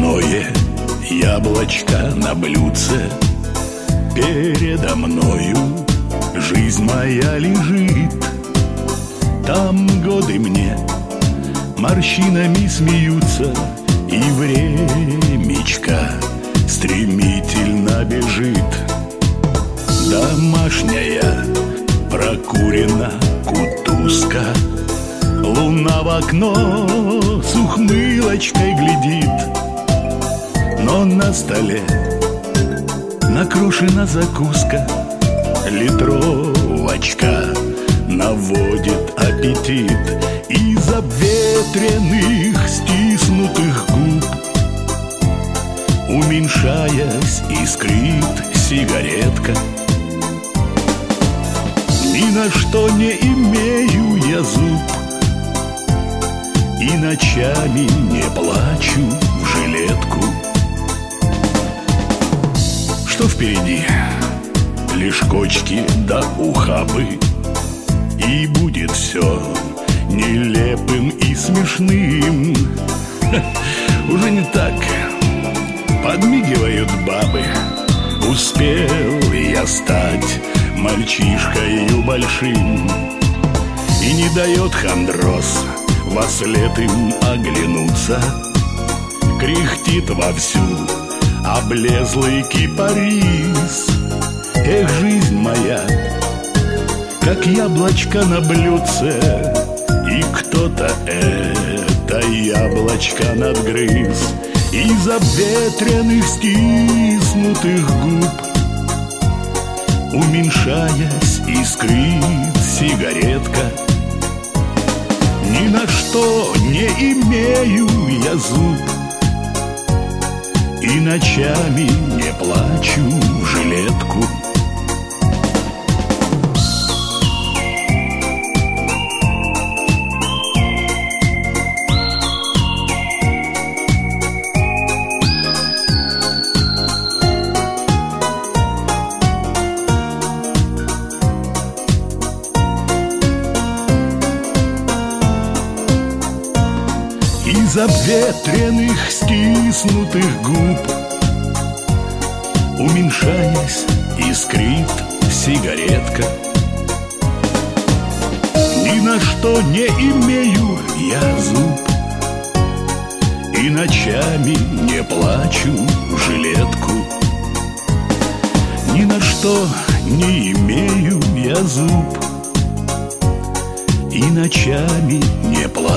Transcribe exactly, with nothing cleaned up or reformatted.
Земное яблочко на блюдце передо мною. Жизнь моя лежит, там годы мне морщинами смеются, и времечко стремительно бежит. Домашняя прокурена кутузка, луна в окно с ухмылочкой глядит. Но на столе накрушена закуска, литровочка наводит аппетит. Из обветренных стиснутых губ, уменьшаясь, искрит сигаретка. Ни на что не имею я зуб, и ночами не плачу в жилетку. Что впереди? Лишь кочки да ухабы, и будет все нелепым и смешным. Ха, уже не так подмигивают бабы. Успел я стать мальчишкою большим, и не дает хандроз вослед им оглянуться. Кряхтит вовсю облезлый кипарис. Эх, жизнь моя, как яблочко на блюдце, и кто-то это яблочко надгрыз. Из обветренных стиснутых губ, уменьшаясь, искрит сигаретка. Ни на что не имею я зуб, и ночами не плачу в жилетку. Из обветренных стиснутых губ, уменьшаясь, искрит сигаретка. Ни на что не имею я зуб, и ночами не плачу в жилетку. Ни на что не имею я зуб, и ночами не плачу